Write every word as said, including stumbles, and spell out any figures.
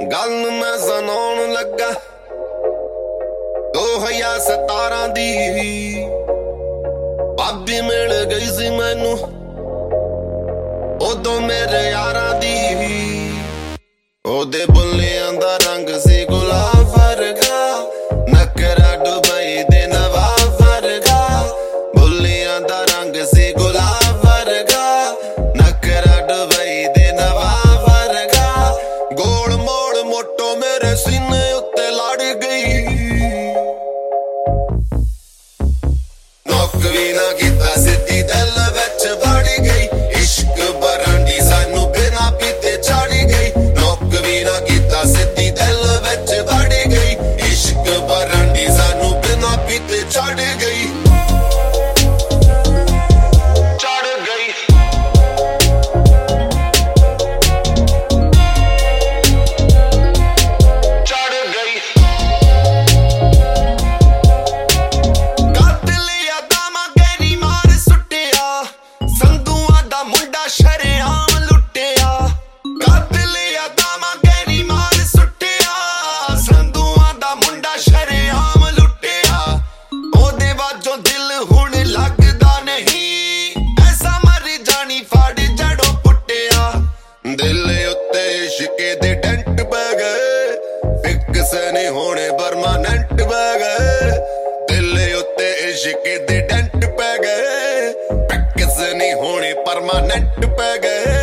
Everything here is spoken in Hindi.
गल मैं सुनाउण लगा दो हजार सतारा दी भाभी मिल गई सी मैनू उदों मेरे यारां दी ओदे बुल्लियां दा रंग सी गुलाब वर्गा नखरा दुबई दे नवाब वर्गा बुल्लियां दा रंग सी गुलाब वर्गा नखरा दुबई दे नवाब वर्गा गोल मोड़ मोटो मेरे सीने उत्ते लड़ गई नौक भी ना कीता सिद्धी दिल विच वड़ गई इश्क बरांडी सानू बिना पीते चढ़ गई नौक भी ना कीता सिद्धी दिल विच वड़ गई इश्क बरांडी सानू बिना पीते चढ़ गई नहीं होने परमानेंट पै गए दिल उत्ते इश्क दे डेंट पै गए प्रैक्टिस नहीं होने परमानेंट पै गए